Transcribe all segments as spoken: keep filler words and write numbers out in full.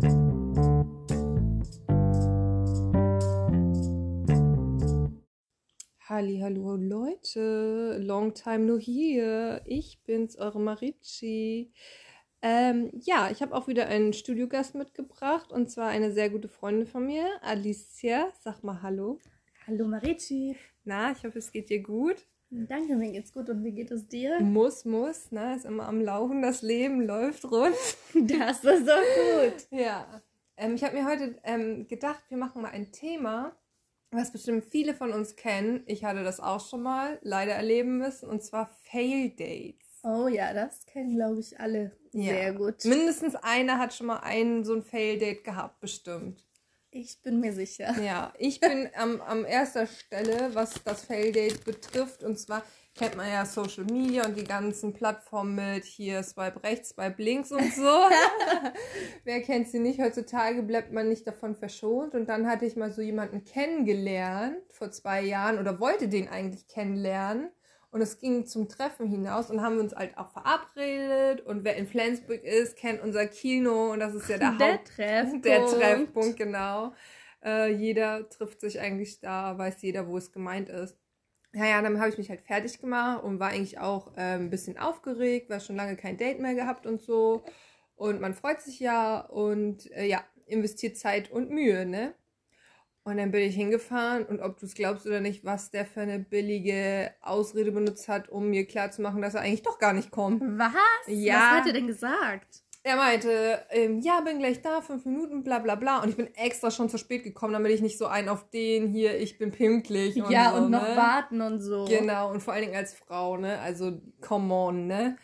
Hallihallo Leute, long time no here. Ich bin's, eure Marici. Ähm, ja, ich habe auch wieder einen Studiogast mitgebracht und zwar eine sehr gute Freundin von mir, Alicia. Sag mal Hallo. Hallo Marici. Na, ich hoffe, es geht dir gut. Danke, mir geht's gut und wie geht es dir? Muss, muss, na, ist immer am Laufen, das Leben läuft rund. Das ist so gut. Ja, ähm, ich habe mir heute ähm, gedacht, wir machen mal ein Thema, was bestimmt viele von uns kennen. Ich hatte das auch schon mal leider erleben müssen, und zwar Fail-Dates. Oh ja, das kennen, glaube ich, alle Ja. sehr gut. Mindestens einer hat schon mal einen so ein Fail-Date gehabt, bestimmt. Ich bin mir sicher. Ja, ich bin am, am erster Stelle, was das Fail-Date betrifft. Und zwar kennt man ja Social Media und die ganzen Plattformen mit hier Swipe rechts, Swipe links und so. Wer kennt sie nicht? Heutzutage bleibt man nicht davon verschont. Und dann hatte ich mal so jemanden kennengelernt vor zwei Jahren oder wollte den eigentlich kennenlernen. Und es ging zum Treffen hinaus und haben wir uns halt auch verabredet. Und wer in Flensburg ist, kennt unser Kino. Und das ist ja der, Der Haupt- Treffpunkt. Der Treffpunkt, genau. Äh, jeder trifft sich eigentlich da, weiß jeder, wo es gemeint ist. Naja, dann habe ich mich halt fertig gemacht und war eigentlich auch äh, ein bisschen aufgeregt, weil schon lange kein Date mehr gehabt und so. Und man freut sich ja und äh, ja, investiert Zeit und Mühe, ne? Und dann bin ich hingefahren und ob du es glaubst oder nicht, was der für eine billige Ausrede benutzt hat, um mir klarzumachen, dass er eigentlich doch gar nicht kommt. Was? Ja. Was hat er denn gesagt? Er meinte, ähm, ja, bin gleich da, fünf Minuten, bla bla bla. Und ich bin extra schon zu spät gekommen, damit ich nicht so einen auf den hier, ich bin pünktlich. Und Ja, so, und noch ne? warten und so. Genau, und vor allen Dingen als Frau, ne? Also, come on, ne?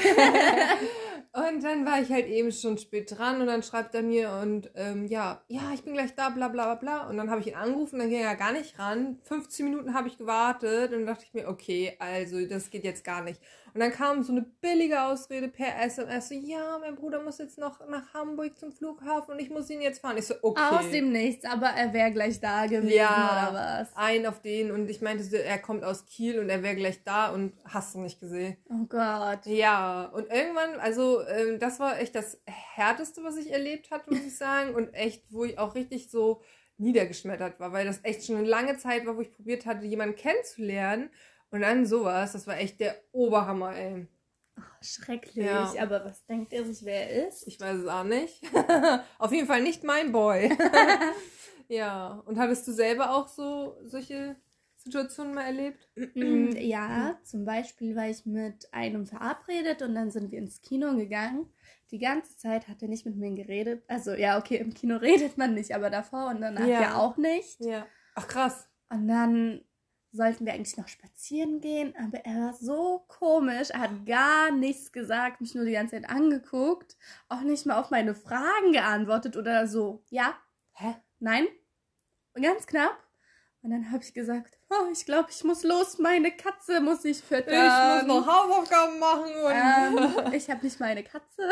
Und dann war ich halt eben schon spät dran und dann schreibt er mir und ähm, ja, ja, ich bin gleich da, bla bla bla bla. Und dann habe ich ihn angerufen, dann ging er gar nicht ran. fünfzehn Minuten habe ich gewartet und dann dachte ich mir, okay, also das geht jetzt gar nicht. Und dann kam so eine billige Ausrede per S M S, so, ja, mein Bruder muss jetzt noch nach Hamburg zum Flughafen und ich muss ihn jetzt fahren. Ich so, okay. Aus dem Nichts, aber er wäre gleich da gewesen, Ja, oder was? ein auf den und ich meinte, so, er kommt aus Kiel und er wäre gleich da und hast du nicht gesehen. Oh Gott. Ja, und irgendwann, also ähm, das war echt das Härteste, was ich erlebt hatte, muss ich sagen. Und echt, wo ich auch richtig so niedergeschmettert war, weil das echt schon eine lange Zeit war, wo ich probiert hatte, jemanden kennenzulernen. Und dann sowas, das war echt der Oberhammer, ey. Oh, schrecklich. Ja. Aber was denkt er sich, wer er ist? Ich weiß es auch nicht. Auf jeden Fall nicht mein Boy. Ja, und hattest du selber auch so solche Situationen mal erlebt? Mm, Ja, zum Beispiel war ich mit einem verabredet und dann sind wir ins Kino gegangen. Die ganze Zeit hat er nicht mit mir geredet. Also ja, okay, im Kino redet man nicht, aber davor und danach Ja. ja, auch nicht. Ja. Ach, krass. Und dann sollten wir eigentlich noch spazieren gehen, aber er war so komisch. Er hat gar nichts gesagt, mich nur die ganze Zeit angeguckt, auch nicht mal auf meine Fragen geantwortet oder so. Ja, Hä? nein, und ganz knapp. Und dann habe ich gesagt, oh, ich glaube, ich muss los, meine Katze muss ich füttern. Ich muss noch Hausaufgaben machen und... Ähm, ich habe nicht meine Katze.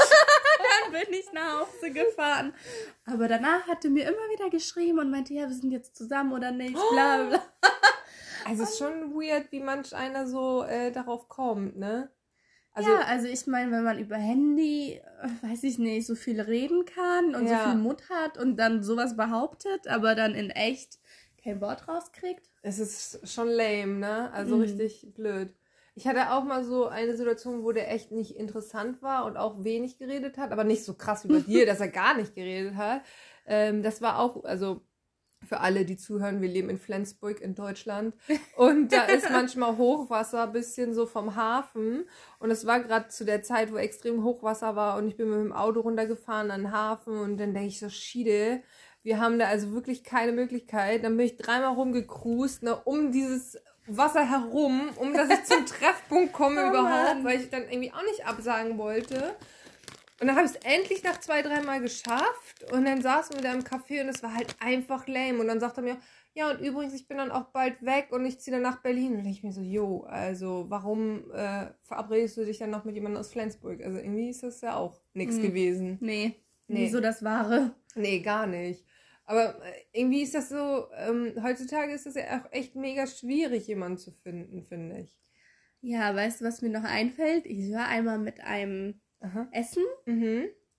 Dann bin ich nach Hause gefahren. Aber danach hat er mir immer wieder geschrieben und meinte, ja, wir sind jetzt zusammen oder nicht, bla bla. Also es ist schon weird, wie manch einer so äh, darauf kommt, ne? Also, Ja, also ich meine, wenn man über Handy, äh, weiß ich nicht, so viel reden kann und Ja. so viel Mut hat und dann sowas behauptet, aber dann in echt kein Wort rauskriegt. es ist schon lame, ne? Also Mhm. richtig blöd. Ich hatte auch mal so eine Situation, wo der echt nicht interessant war und auch wenig geredet hat, aber nicht so krass wie bei dir, dass er gar nicht geredet hat. Ähm, das war auch, also für alle, die zuhören, wir leben in Flensburg in Deutschland und da ist manchmal Hochwasser, bisschen so vom Hafen und es war gerade zu der Zeit, wo extrem Hochwasser war und ich bin mit dem Auto runtergefahren an den Hafen und dann denke ich so, Schiede, wir haben da also wirklich keine Möglichkeit. Dann bin ich dreimal rumgecruised, ne, um dieses Wasser herum, um dass ich zum Treffpunkt komme Oh überhaupt, Mann. weil ich dann irgendwie auch nicht absagen wollte. Und dann habe ich es endlich nach zwei, dreimal geschafft und dann saßen wir da im Café und es war halt einfach lame. Und dann sagt er mir, ja und übrigens, ich bin dann auch bald weg und ich ziehe dann nach Berlin. Und dann denke ich mir so, jo, also warum äh, verabredest du dich dann noch mit jemandem aus Flensburg? Also irgendwie ist das ja auch nichts Hm. gewesen. Nee, Nee. nie so das Wahre. Nee, gar nicht. Aber äh, irgendwie ist das so, ähm, heutzutage ist das ja auch echt mega schwierig, jemanden zu finden, finde ich. Ja, weißt du, was mir noch einfällt? Ich war einmal mit einem Aha. Essen Mhm.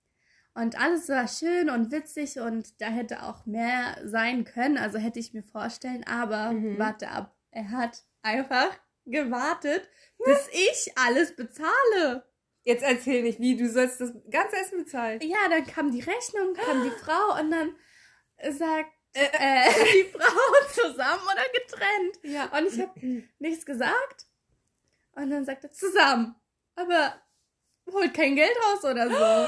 Und alles war schön und witzig und da hätte auch mehr sein können, also hätte ich mir vorstellen, aber Mhm. warte ab, er hat einfach gewartet, bis ich alles bezahle. Jetzt erzähl nicht, wie, du sollst das ganze Essen bezahlen. Ja, dann kam die Rechnung, kam die Frau und dann sagt äh, die Frau zusammen oder getrennt. Ja. Und ich habe nichts gesagt und dann sagt er zusammen, aber holt kein Geld raus oder so.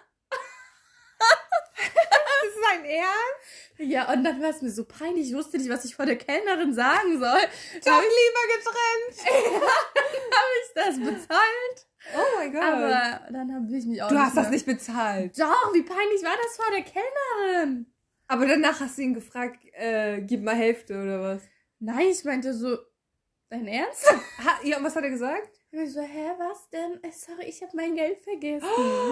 Das ist mein Ernst? Ja, und dann war es mir so peinlich. Ich wusste nicht, was ich vor der Kellnerin sagen soll. Doch lieber getrennt. Habe ich das bezahlt? Oh mein Gott. Aber dann habe ich mich auch du nicht hast das mehr- nicht bezahlt. Doch, wie peinlich war das vor der Kellnerin? Aber danach hast du ihn gefragt, äh, gib mal Hälfte oder was? Nein, ich meinte so, dein Ernst? Ha, ja, und was hat er gesagt? Ich so, hä, was denn? Äh, Sorry, ich habe mein Geld vergessen.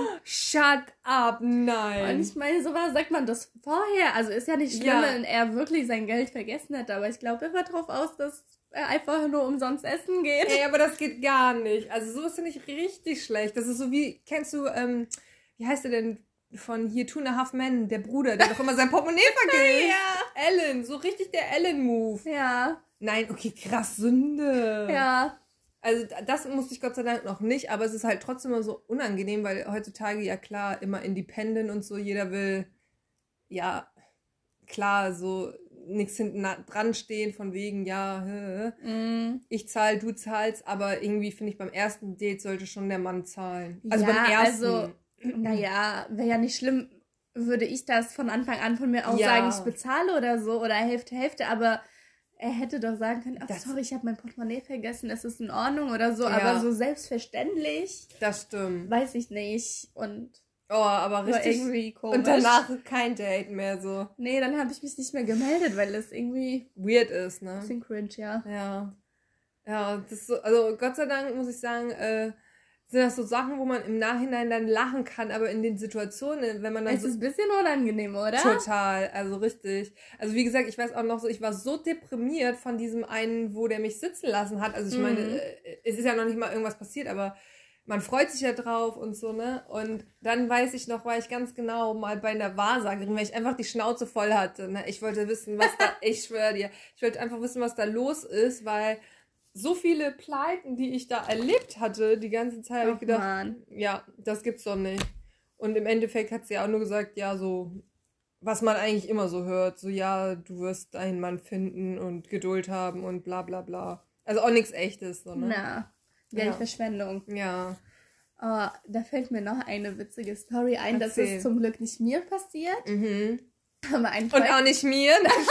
Shut up, Und nein. ich meine, so was sagt man das vorher. Also ist ja nicht schlimm, Ja. wenn er wirklich sein Geld vergessen hat. Aber ich glaube, er war drauf aus, dass er einfach nur umsonst essen geht. Ey, aber das geht gar nicht. Also sowas finde ich richtig schlecht. Das ist so wie, kennst du, ähm, wie heißt der denn von hier, Two and a Half Men, der Bruder, der doch immer sein Portemonnaie vergisst. Ja. Ellen, so richtig der Ellen-Move. Ja, Nein, okay, krass, Sünde. ja. Also das musste ich Gott sei Dank noch nicht, aber es ist halt trotzdem immer so unangenehm, weil heutzutage ja klar immer independent und so, jeder will, ja, klar, so nichts hinten na- dran stehen von wegen, ja, hä, Mm. ich zahl, du zahlst, aber irgendwie finde ich beim ersten Date sollte schon der Mann zahlen. Also Ja, beim ersten. also, naja, wäre ja nicht schlimm, würde ich das von Anfang an von mir aus Ja. sagen, ich bezahle oder so oder Hälfte, Hälfte, aber er hätte doch sagen können, ach Das- sorry, ich habe mein Portemonnaie vergessen, es ist in Ordnung oder so, Ja. aber so selbstverständlich, Das stimmt. weiß ich nicht und Oh, aber war richtig. irgendwie komisch. Und danach kein Date mehr so. Nee, dann habe ich mich nicht mehr gemeldet, weil es irgendwie Weird ist, ein ne? bisschen cringe, ja. Ja. Ja, das ist so, also Gott sei Dank muss ich sagen, äh, sind das so Sachen, wo man im Nachhinein dann lachen kann, aber in den Situationen, wenn man dann Es so ist ein bisschen unangenehm, oder? total, also richtig. Also wie gesagt, ich weiß auch noch so, ich war so deprimiert von diesem einen, wo der mich sitzen lassen hat. Also ich meine, Mhm. äh, es ist ja noch nicht mal irgendwas passiert, aber man freut sich ja drauf und so, ne? Und dann weiß ich noch, war ich ganz genau mal bei einer Wahrsagerin, weil ich einfach die Schnauze voll hatte, ne? Ich wollte wissen, was da, ich schwöre dir, ich wollte einfach wissen, was da los ist, weil so viele Pleiten, die ich da erlebt hatte, die ganze Zeit habe ich Och, gedacht, Mann. ja, das gibt's doch nicht. Und im Endeffekt hat sie auch nur gesagt, ja, so, was man eigentlich immer so hört, so, ja, du wirst deinen Mann finden und Geduld haben und bla bla bla. Also auch nichts Echtes, so, ne? Na, Geldverschwendung. Ja. Oh, da fällt mir noch eine witzige Story ein. Das Erzähl. ist zum Glück nicht mir passiert. Mhm. Aber ein Und Freund, auch nicht mir.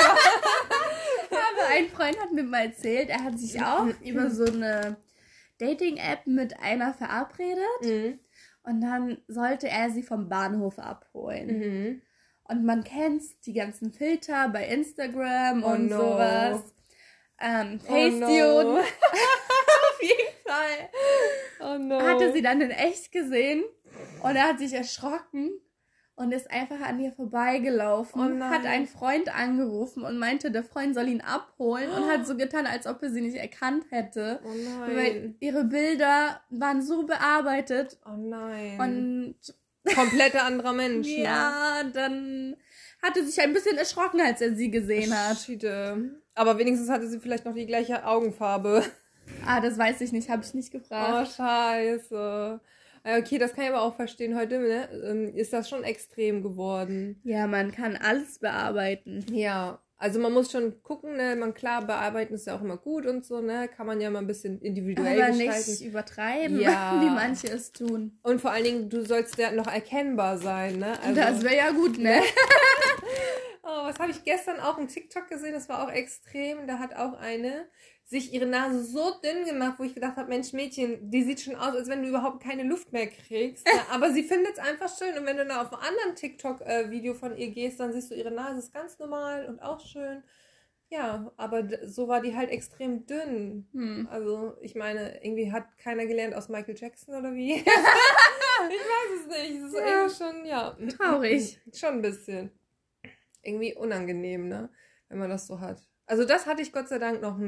aber ein Freund hat mir mal erzählt, er hat sich auch über so eine Dating-App mit einer verabredet. mhm. Und dann sollte er sie vom Bahnhof abholen. Mhm. Und man kennt die ganzen Filter bei Instagram Oh und no. sowas. Ähm, Oh Facetune. no. Auf jeden Fall. Oh no. Hatte sie dann in echt gesehen und er hat sich erschrocken und ist einfach an ihr vorbeigelaufen, Oh nein. hat einen Freund angerufen und meinte, der Freund soll ihn abholen und hat so getan, als ob er sie nicht erkannt hätte. Oh nein. Weil ihre Bilder waren so bearbeitet Oh nein. und Kompletter anderer Mensch. Ne? ja, dann hat er sich ein bisschen erschrocken, als er sie gesehen hat. Schiede. Aber wenigstens hatte sie vielleicht noch die gleiche Augenfarbe. Ah, das weiß ich nicht, habe ich nicht Oh, gefragt. scheiße. Ja, okay, das kann ich aber auch verstehen. Heute ne, ähm, ist das schon extrem geworden. Ja, man kann alles bearbeiten. Ja, also man muss schon gucken, ne? Man, klar, bearbeiten ist ja auch immer gut und so, ne? Kann man ja mal ein bisschen individuell Aber gestalten. nicht übertreiben, Ja. wie manche es tun. Und vor allen Dingen, du sollst ja noch erkennbar sein, ne? Also, Das wäre ja gut, ne? oh, was habe ich gestern auch im TikTok gesehen? Das war auch extrem. Da hat auch eine sich ihre Nase so dünn gemacht, wo ich gedacht habe, Mensch, Mädchen, die sieht schon aus, als wenn du überhaupt keine Luft mehr kriegst. Ne? Aber sie findet es einfach schön. Und wenn du da auf einem anderen TikTok-Video von ihr gehst, dann siehst du, ihre Nase ist ganz normal und auch schön. Ja, aber d- so war die halt extrem dünn. Hm. Also, ich meine, irgendwie hat keiner gelernt aus Michael Jackson oder wie? Ich weiß es nicht. Es ist Ja. irgendwie schon, ja. Traurig. Schon ein bisschen. Irgendwie unangenehm, ne? Wenn man das so hat. Also, das hatte ich Gott sei Dank noch nicht.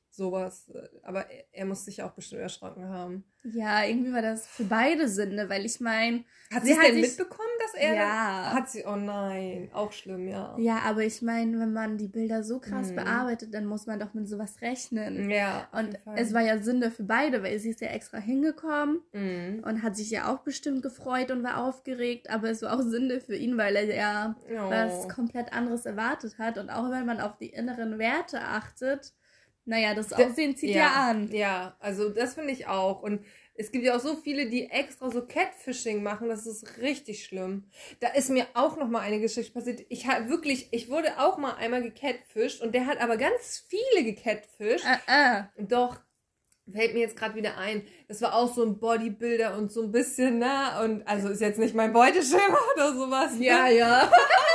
sowas. Aber er, er muss sich auch bestimmt erschrocken haben. Ja, irgendwie war das für beide Sünde, weil ich meine... Hat sie es hat denn sich- mitbekommen, dass er... Ja. Hat sie... Oh nein, auch schlimm, ja. Ja, aber ich meine, wenn man die Bilder so krass Mhm. bearbeitet, dann muss man doch mit sowas rechnen. Ja, auf Und jeden Fall. es war ja Sünde für beide, weil sie ist ja extra hingekommen Mhm. und hat sich ja auch bestimmt gefreut und war aufgeregt, aber es war auch Sünde für ihn, weil er ja Oh. was komplett anderes erwartet hat. Und auch wenn man auf die inneren Werte achtet, naja, das Der- Aussehen zieht ja, an. Ja, also das finde ich auch. Und es gibt ja auch so viele, die extra so Catfishing machen. Das ist richtig schlimm. Da ist mir auch noch mal eine Geschichte passiert. Ich habe wirklich, ich wurde auch mal einmal gecatfischt und der hat aber ganz viele gecatfischt. Äh, äh. Doch, fällt mir jetzt gerade wieder ein. Das war auch so ein Bodybuilder und so ein bisschen, ne? Und also ist jetzt nicht mein Beuteschema oder sowas. Ne? ja.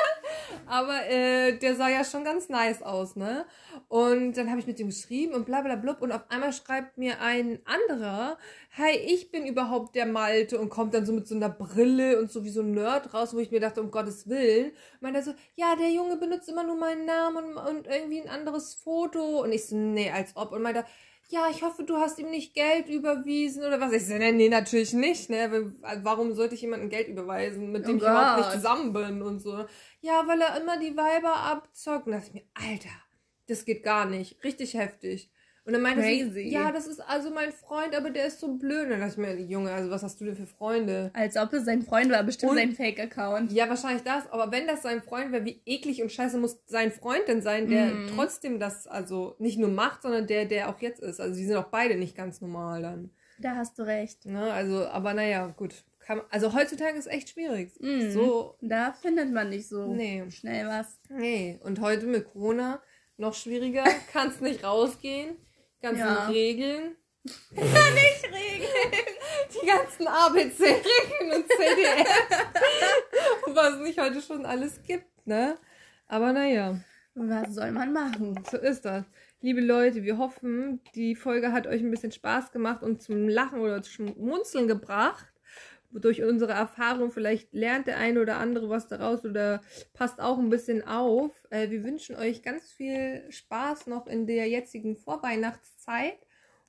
Aber äh, der sah ja schon ganz nice aus, ne? Und dann habe ich mit dem geschrieben und bla bla blub. Und auf einmal schreibt mir ein anderer, hey, ich bin überhaupt der Malte, und kommt dann so mit so einer Brille und so wie so ein Nerd raus, wo ich mir dachte, um Gottes Willen. Und meinte er so, ja, der Junge benutzt immer nur meinen Namen und, und irgendwie ein anderes Foto. Und ich so, nee, als ob. Und meinte, ja, ich hoffe, du hast ihm nicht Geld überwiesen oder was. Ich so, nee, nee, natürlich nicht, ne? Warum sollte ich jemandem Geld überweisen, mit dem Oh ich überhaupt nicht Gott. zusammen bin und so. Ja, weil er immer die Weiber abzockt. Und da dachte ich mir, Alter, das geht gar nicht. Richtig heftig. Und dann meinte sie, Crazy. ja, das ist also mein Freund, aber der ist so blöd. Und dann dachte ich mir, Junge, also was hast du denn für Freunde? Als ob es sein Freund war, bestimmt Und- sein Fake-Account. Ja, wahrscheinlich das, aber wenn das sein Freund wäre, wie eklig und scheiße muss sein Freund denn sein, der Mhm. trotzdem das also nicht nur macht, sondern der, der auch jetzt ist. Also die sind auch beide nicht ganz normal dann. Da hast du recht. Ne? Also, aber naja, gut. Kann, also heutzutage ist echt schwierig. Mhm. So, Da findet man nicht so nee. schnell was. Nee. Und heute mit Corona noch schwieriger. Kannst nicht rausgehen. Ganzen Ja. Regeln. Nicht regeln. Die ganzen A B C-Regeln und C D F. Was es nicht heute schon alles gibt, ne? Aber naja. Was soll man machen? So ist das. Liebe Leute, wir hoffen, die Folge hat euch ein bisschen Spaß gemacht und zum Lachen oder zum Schmunzeln gebracht. Durch unsere Erfahrung, vielleicht lernt der eine oder andere was daraus oder passt auch ein bisschen auf. Äh, wir wünschen euch ganz viel Spaß noch in der jetzigen Vorweihnachtszeit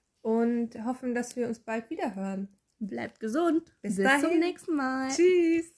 und hoffen, dass wir uns bald wieder hören. Bleibt gesund. Bis Bis dahin. zum nächsten Mal. Tschüss!